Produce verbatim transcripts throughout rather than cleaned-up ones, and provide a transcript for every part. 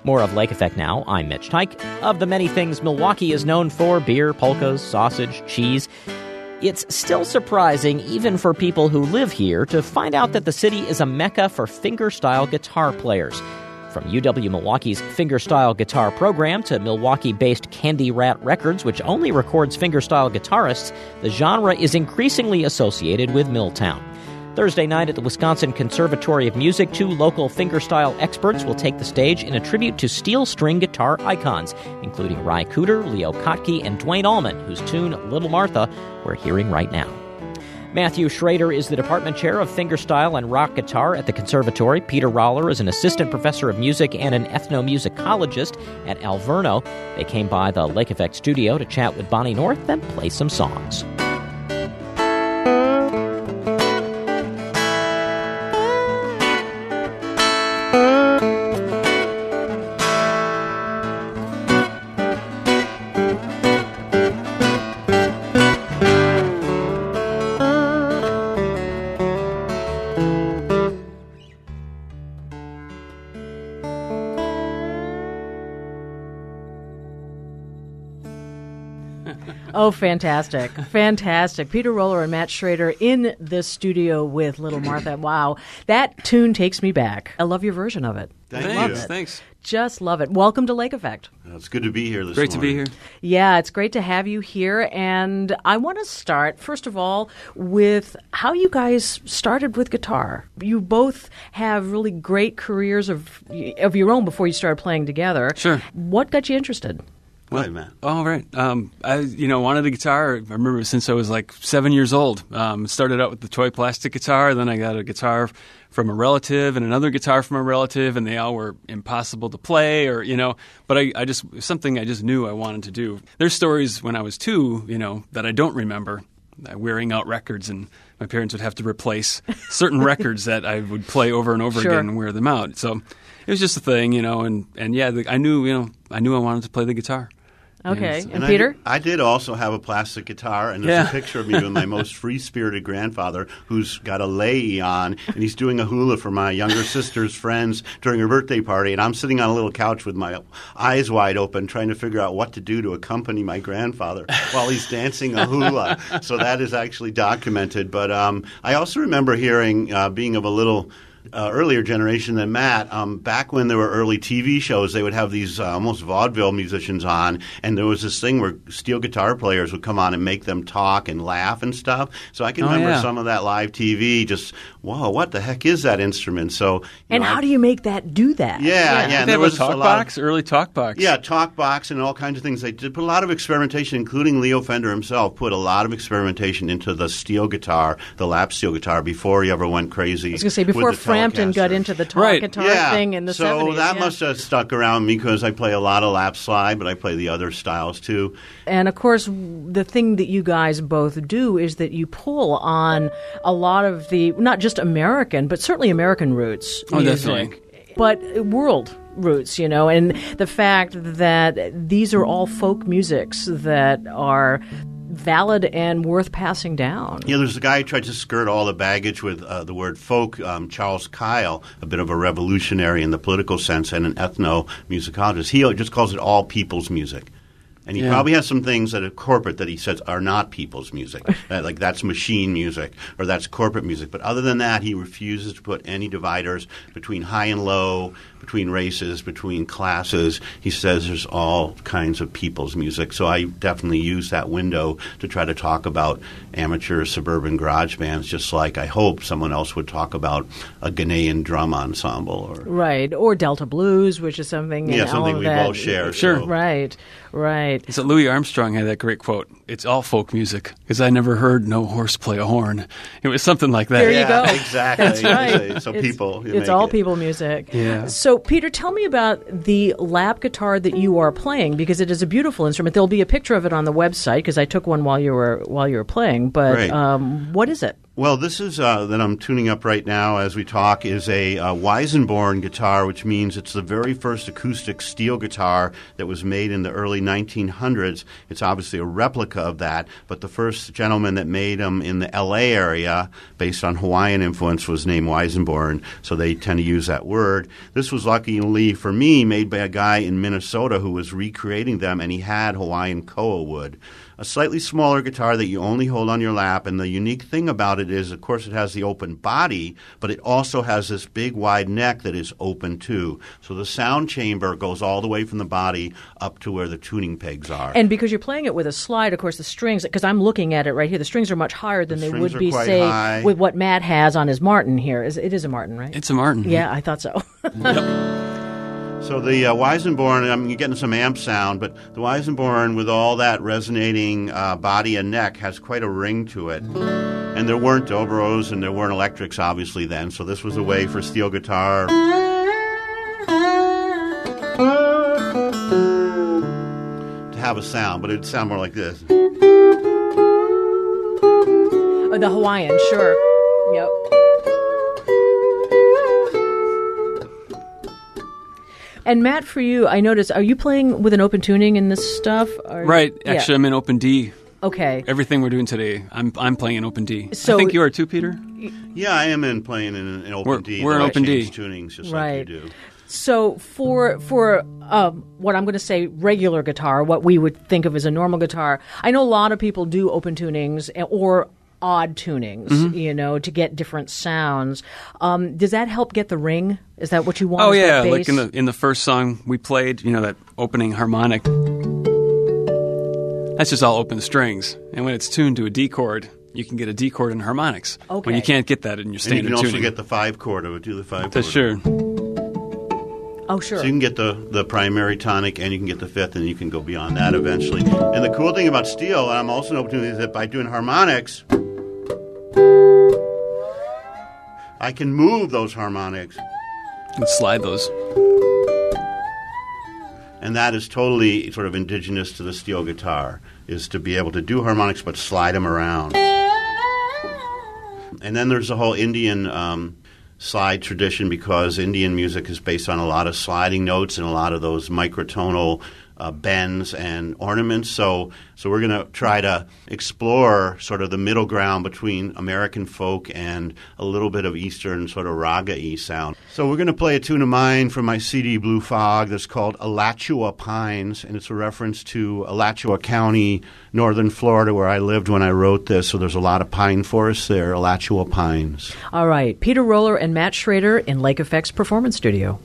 More of Lake Effect now. I'm Mitch Tyke. Of the many things Milwaukee is known for, beer, polkas, sausage, cheese, it's still surprising, even for people who live here, to find out that the city is a mecca for fingerstyle guitar players. From U W-Milwaukee's fingerstyle guitar program to Milwaukee-based Candy Rat Records, which only records fingerstyle guitarists, the genre is increasingly associated with Milltown. Thursday night at the Wisconsin Conservatory of Music, two local fingerstyle experts will take the stage in a tribute to steel string guitar icons, including Ry Cooder, Leo Kottke, and Duane Allman, whose tune Little Martha we're hearing right now. Matthew Schrader is the department chair of fingerstyle and rock guitar at the conservatory. Peter Roller is an assistant professor of music and an ethnomusicologist at Alverno. They came by the Lake Effect studio to chat with Bonnie North and play some songs. Oh, fantastic. Fantastic. Peter Roller and Matt Schrader in the studio with Little Martha. Wow. That tune takes me back. I love your version of it. Thank Thanks. you. Thanks. Just love it. Welcome to Lake Effect. Uh, It's good to be here this Great to morning. be here. Yeah, it's great to have you here. And I want to start, first of all, with how you guys started with guitar. You both have really great careers of of your own before you started playing together. Sure. What got you interested? Go ahead, Matt. Oh, right. Um, I, you know, wanted a guitar. I remember since I was like seven years old. Um, started out with the toy plastic guitar. Then I got a guitar from a relative and another guitar from a relative, and they all were impossible to play, or you know. But I, I just something I just knew I wanted to do. There's stories when I was two, you know, that I don't remember. Uh, wearing out records, and my parents would have to replace certain records that I would play over and over Sure. again and wear them out. So it was just a thing, you know. And, and yeah, the, I knew, you know, I knew I wanted to play the guitar. Okay. Yes. And, And I Peter? did, I did also have a plastic guitar, and there's Yeah. a picture of me with my most free-spirited grandfather who's got a lei on, and he's doing a hula for my younger sister's friends during her birthday party, and I'm sitting on a little couch with my eyes wide open trying to figure out what to do to accompany my grandfather while he's dancing a hula. So that is actually documented. But um, I also remember hearing, uh, being of a little Uh, earlier generation than Matt, um, back when there were early T V shows, they would have these uh, almost vaudeville musicians on, and there was this thing where steel guitar players would come on and make them talk and laugh and stuff. So I can Oh, remember yeah. some of that live T V, just, whoa, what the heck is that instrument? So, you And know, how I- do you make that do that? Yeah, yeah. and They there have was a talk a lot of- box, early talk box. Yeah, talk box and all kinds of things. They did put a lot of experimentation, including Leo Fender himself, put a lot of experimentation into the steel guitar, the lap steel guitar, before he ever went crazy. I was going to say, before with the Frampton got Telecaster. into the talk Right. guitar yeah. thing in the so seventies. that yeah. must have stuck around me because I play a lot of lap slide, but I play the other styles too. And of course, the thing that you guys both do is that you pull on a lot of the, not just American, but certainly American roots Oh, music, definitely. but world roots, you know, and the fact that these are all folk musics that are valid and worth passing down. Yeah, there's a guy who tried to skirt all the baggage with uh, the word folk, um, Charles Kyle, a bit of a revolutionary in the political sense and an ethnomusicologist. He just calls it all people's music. And he Yeah. probably has some things that are corporate that he says are not people's music. that, like that's machine music or that's corporate music. But other than that, he refuses to put any dividers between high and low, between races, between classes. He says there's all kinds of people's music. So I definitely use that window to try to talk about amateur suburban garage bands, just like I hope someone else would talk about a Ghanaian drum ensemble. Or Right. Or Delta Blues, which is something. Yeah, and something all of we that. both share. Sure. so- Right. Right. So Louis Armstrong had that great quote, "It's all folk music, because I never heard no horse play a horn." It was something like that. There you Yeah, go. exactly. That's right. So It's- people, you It's make all it. people music. Yeah. So, Peter, tell me about the lap guitar that you are playing, because it is a beautiful instrument. There'll be a picture of it on the website because I took one while you were while you were playing. But Right. um, what is it? Well, this is uh, that I'm tuning up right now as we talk is a uh, Weissenborn guitar, which means it's the very first acoustic steel guitar that was made in the early nineteen hundreds. It's obviously a replica of that, but the first gentleman that made them in the L A area, based on Hawaiian influence, was named Weissenborn, so they tend to use that word. This was luckily for me made by a guy in Minnesota who was recreating them, and he had Hawaiian koa wood. A slightly smaller guitar that you only hold on your lap, and the unique thing about it is, of course, it has the open body, but it also has this big wide neck that is open too. So the sound chamber goes all the way from the body up to where the tuning pegs are. And because you're playing it with a slide, of course, the strings, because I'm looking at it right here, the strings are much higher than The they would strings are be, quite say, high. with what Matt has on his Martin here. Is- It is a Martin, right? It's a Martin. Yeah, I thought so. So the uh, Weissenborn, I mean, you're getting some amp sound, but the Weissenborn, with all that resonating uh, body and neck, has quite a ring to it. And there weren't dobros and there weren't electrics, obviously, then, so this was a way for steel guitar to have a sound, but it would sound more like this. Oh, the Hawaiian, sure. Yep. And Matt, for you, I noticed, are you playing with an open tuning in this stuff? Or, Right. Yeah. Actually, I'm in Open D. Okay. Everything we're doing today, I'm I'm playing in Open D. So- I think you are too, Peter. Yeah, I am in playing in an open We're- D. we're in though I open D. change tunings just Right. like you do. So for for um, what I'm going to say regular guitar, what we would think of as a normal guitar, I know a lot of people do open tunings or odd tunings, Mm-hmm. you know, to get different sounds. Um, does that help get the ring? Is that what you want? Oh is yeah, that like bass? in the in the first song we played, you know, that opening harmonic. That's just all open strings, and when it's tuned to a D chord, you can get a D chord in harmonics. Okay. When you can't get that in your And you standard can also tuning. get the five chord of it, do the five That's chord. sure. Oh, sure. So you can get the, the primary tonic and you can get the fifth, and you can go beyond that eventually. And the cool thing about steel, and I'm also an open tuning, is that by doing harmonics, I can move those harmonics. And slide those. And that is totally sort of indigenous to the steel guitar, is to be able to do harmonics but slide them around. And then there's the whole Indian um, slide tradition, because Indian music is based on a lot of sliding notes and a lot of those microtonal uh, bends and ornaments. So, so we're going to try to explore sort of the middle ground between American folk and a little bit of Eastern sort of raga-y sound. So we're going to play a tune of mine from my C D Blue Fog that's called Alachua Pines, and it's a reference to Alachua County, northern Florida, where I lived when I wrote this. So there's a lot of pine forests there, Alachua Pines. All right. Peter Roller and Matt Schrader in Lake Effects Performance Studio.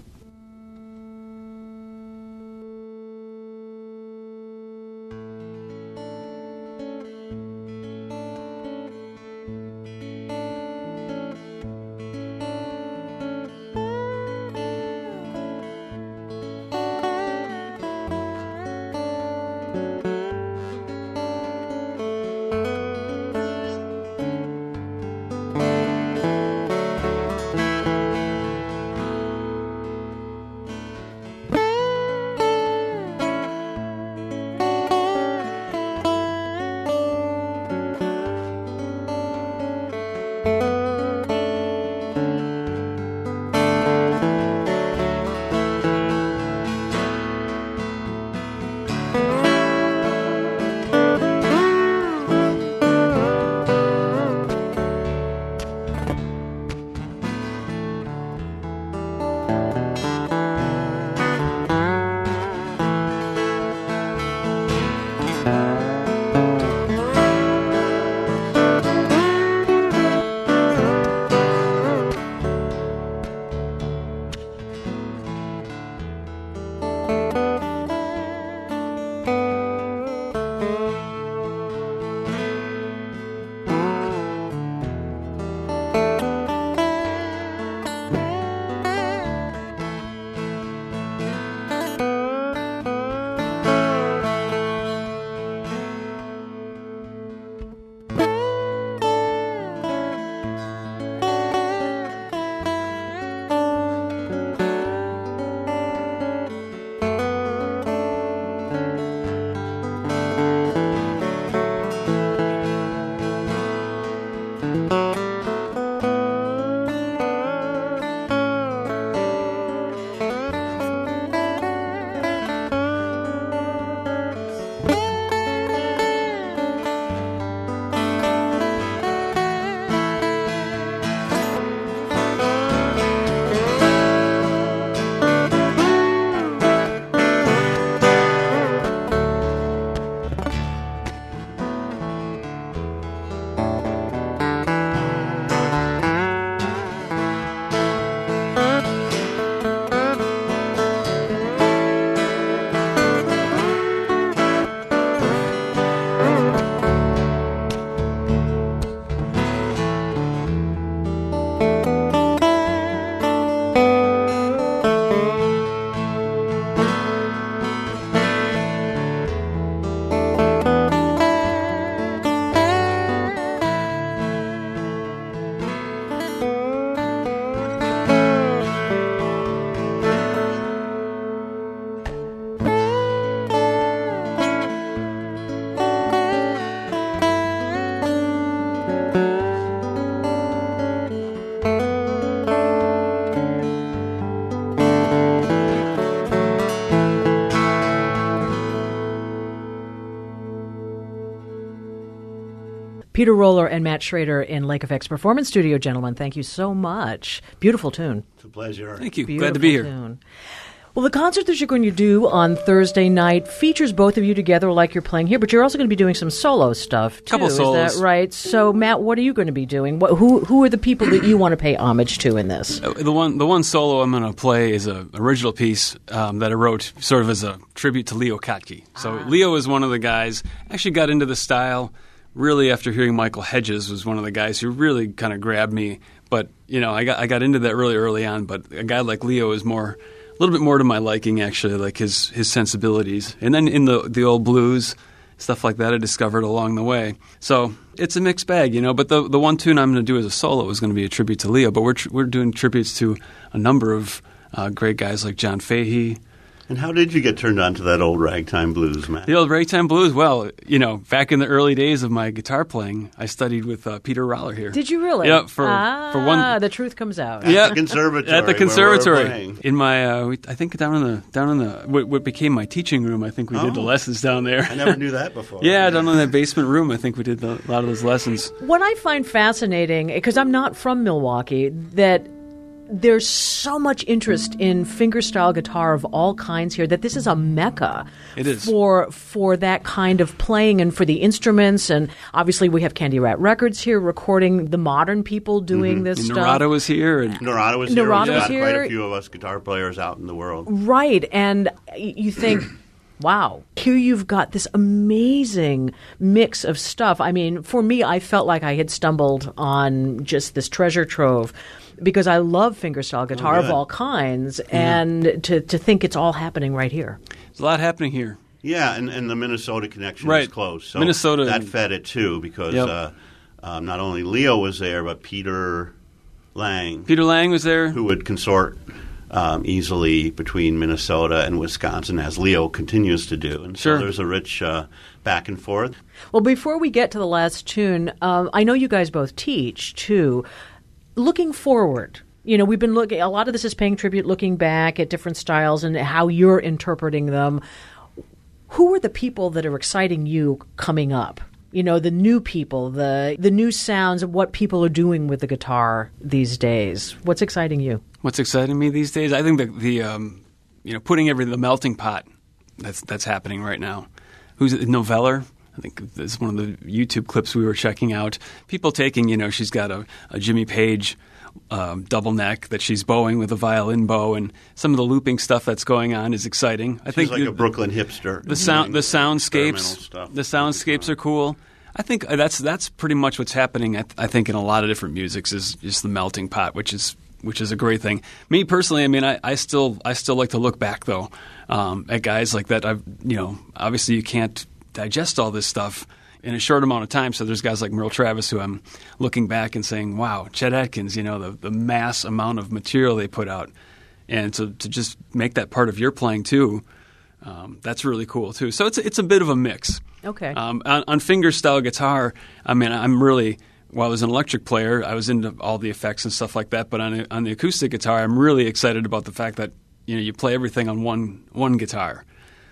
Peter Roller and Matt Schrader in Lake Effect's Performance Studio. Gentlemen, thank you so much. Beautiful tune. It's a pleasure. Thank you. Beautiful Glad to be here. Tune. Well, the concert that you're going to do on Thursday night features both of you together like you're playing here, but you're also going to be doing some solo stuff, too. Couple Is solos. that right? So, Matt, what are you going to be doing? What, who who are the people that you want to pay homage to in this? Uh, The one, the one solo I'm going to play is an original piece um, that I wrote sort of as a tribute to Leo Kottke. So Leo is one of the guys. Actually, got into the style really after hearing Michael Hedges was one of the guys who really kind of grabbed me. But you know, I got I got into that really early on. But a guy like Leo is more. A little bit more to my liking, actually, like his, his sensibilities. And then in the the old blues, stuff like that I discovered along the way. So it's a mixed bag, you know. But the the one tune I'm going to do as a solo is going to be a tribute to Leo. But we're tr- we're doing tributes to a number of uh, great guys like John Fahey. And how did you get turned on to that old ragtime blues, Matt? The old ragtime blues, well, you know, back in the early days of my guitar playing, I studied with uh, Peter Roller here. Did you really? Yeah, for, ah, for one... the truth comes out. At yeah, the conservatory. At the where we're conservatory. playing. In my, uh, we, I think down in the down in the what, what became my teaching room. I think we did the Oh. lessons down there. I never knew that before. Yeah, down in that basement room, I think we did the, a lot of those lessons. What I find fascinating, because I'm not from Milwaukee, that there's so much interest in fingerstyle guitar of all kinds here that this is a mecca It is. for for that kind of playing and for the instruments. And obviously we have Candy Rat Records here recording the modern people doing this And stuff. Narada was here, and Narada was here. Narada We've was got quite here. a few of us guitar players out in the world. Right. And y- you think, wow, here you've got this amazing mix of stuff. I mean, for me, I felt like I had stumbled on just this treasure trove because I love fingerstyle guitar Oh, of good. all kinds. And to, to think it's all happening right here. there's a lot happening here. Yeah, and, and the Minnesota connection Right. is close. So Minnesota that and- fed it too because Yep. uh, um, not only Leo was there, but Peter Lang, Peter Lang was there. who would consort um, easily between Minnesota and Wisconsin, as Leo continues to do. And Sure. so there's a rich uh, back and forth. Well, before we get to the last tune, um, I know you guys both teach, too. Looking forward, you know, we've been looking, a lot of this is paying tribute, looking back at different styles and how you're interpreting them. Who are the people that are exciting you coming up? You know, the new people, the the new sounds of what people are doing with the guitar these days. What's exciting you? What's exciting me these days? I think the the um, you know putting every the melting pot that's that's happening right now. Who's it? Noveller? I think this is one of the YouTube clips we were checking out. People taking, you know, she's got a, a Jimmy Page um, double neck that she's bowing with a violin bow, and some of the looping stuff that's going on is exciting. I He's think like the, a Brooklyn hipster. the sound, the experimental soundscapes, stuff. the soundscapes are cool. I think that's that's pretty much what's happening. I, th- I think in a lot of different musics is just the melting pot, which is which is a great thing. Me personally, I mean, I, I still I still like to look back though um, at guys like that. I've you know obviously you can't digest all this stuff in a short amount of time. So there's guys like Merle Travis who I'm looking back and saying, wow, Chet Atkins, you know, the, the mass amount of material they put out. And to, to just make that part of your playing too, um, that's really cool too. So it's, it's a bit of a mix. Okay. Um, on, on fingerstyle guitar, I mean, I'm really, while I was an electric player, I was into all the effects and stuff like that. But on, on the acoustic guitar, I'm really excited about the fact that, you know, you play everything on one one guitar.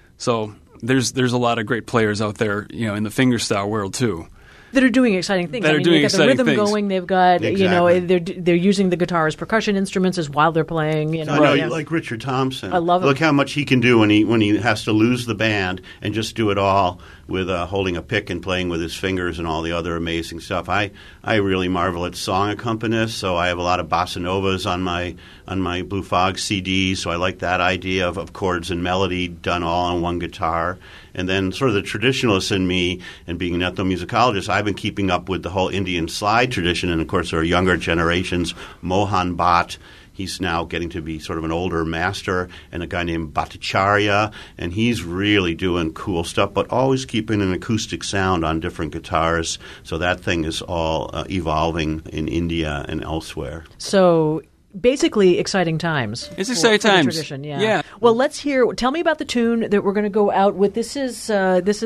So there's there's a lot of great players out there, you know, in the fingerstyle world too. That are doing exciting things. That I are mean, doing they've got the exciting rhythm things. going. They've got, you know, Exactly. they're they're using the guitar as percussion instruments as while they're playing. You know, I know, yeah. you like Richard Thompson. I love him. Look how much he can do when he when he has to lose the band and just do it all with uh, holding a pick and playing with his fingers and all the other amazing stuff. I, I really marvel at song accompanists, so I have a lot of bossa novas on my on my Blue Fog C D, so I like that idea of, of chords and melody done all on one guitar. And then sort of the traditionalist in me, and being an ethnomusicologist, I've been keeping up with the whole Indian slide tradition, and of course there are younger generations, Mohan Bhatt. He's now getting to be sort of an older master, and a guy named Bhattacharya, and he's really doing cool stuff, but always keeping an acoustic sound on different guitars. So that thing is all uh, evolving in India and elsewhere. So basically, exciting times. It's for- exciting for the times. tradition, yeah. Yeah. Well, let's hear. Tell me about the tune that we're going to go out with. This is uh, this is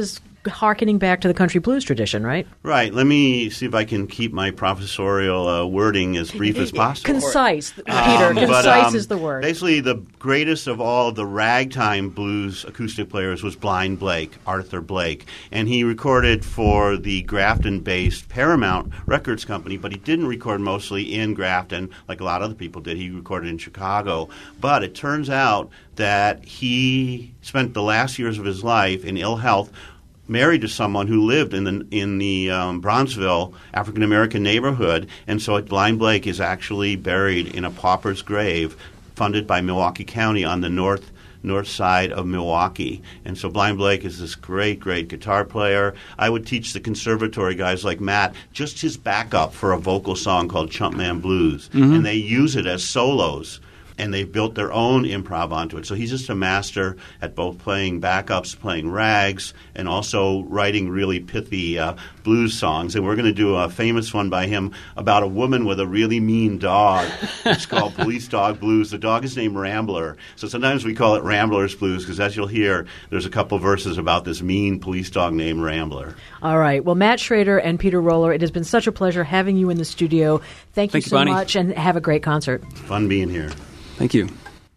hearkening back to the country blues tradition, right? Right. Let me see if I can keep my professorial uh, wording as brief as possible. Concise, Peter. Um, Concise but, um, is the word. Basically, the greatest of all the ragtime blues acoustic players was Blind Blake, Arthur Blake. And he recorded for the Grafton-based Paramount Records Company, but he didn't record mostly in Grafton like a lot of other people did. He recorded in Chicago. But it turns out that he spent the last years of his life in ill health, married to someone who lived in the in the um, Bronzeville African American neighborhood, and so Blind Blake is actually buried in a pauper's grave funded by Milwaukee County on the north north side of Milwaukee. And so Blind Blake is this great, great guitar player. I would teach the conservatory guys like Matt just his backup for a vocal song called Chumpman Blues, mm-hmm. and they use it as solos. And they've built their own improv onto it. So he's just a master at both playing backups, playing rags, and also writing really pithy uh, blues songs. And we're going to do a famous one by him about a woman with a really mean dog. It's called Police Dog Blues. The dog is named Rambler. So sometimes we call it Rambler's Blues because, as you'll hear, there's a couple verses about this mean police dog named Rambler. All right. Well, Matt Schrader and Peter Roller, it has been such a pleasure having you in the studio. Thank, Thank you you, so Bonnie. much, and have a great concert. Fun being here. Thank you.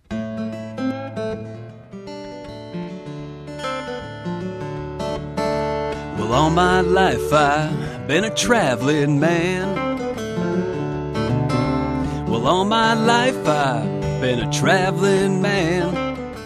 Well, all my life I've been a traveling man. Well, all my life I've been a traveling man.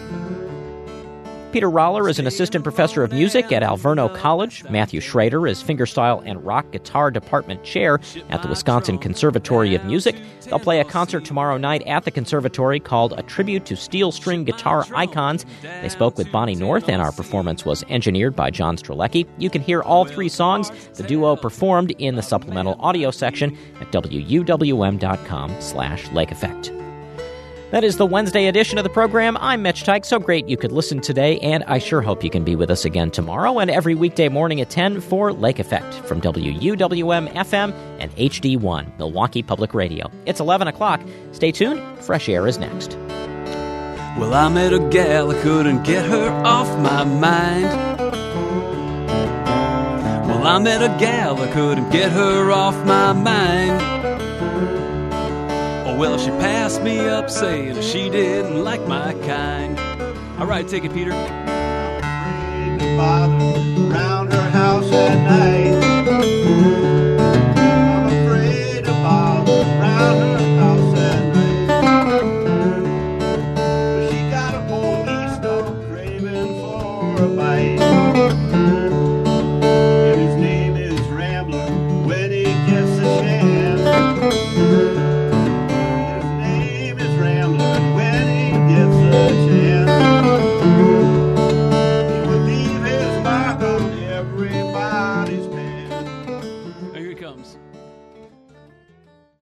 Peter Roller is an assistant professor of music at Alverno College. Matthew Schrader is fingerstyle and rock guitar department chair at the Wisconsin Conservatory of Music. They'll play a concert tomorrow night at the conservatory called A Tribute to Steel String Guitar Icons. They spoke with Bonnie North, and our performance was engineered by John Strelecki. You can hear all three songs the duo performed in the supplemental audio section at W U W M dot com slash Lake Effect. That is the Wednesday edition of the program. I'm Mitch Teich. So great you could listen today, and I sure hope you can be with us again tomorrow and every weekday morning at ten for Lake Effect from W U W M F M and H D one, Milwaukee Public Radio. It's eleven o'clock. Stay tuned. Fresh Air is next. Well, I met a gal, I couldn't get her off my mind. Well, I met a gal, I couldn't get her off my mind. Oh, well, she passed me up saying she didn't like my kind. All right, take it, Peter. Around her house at night.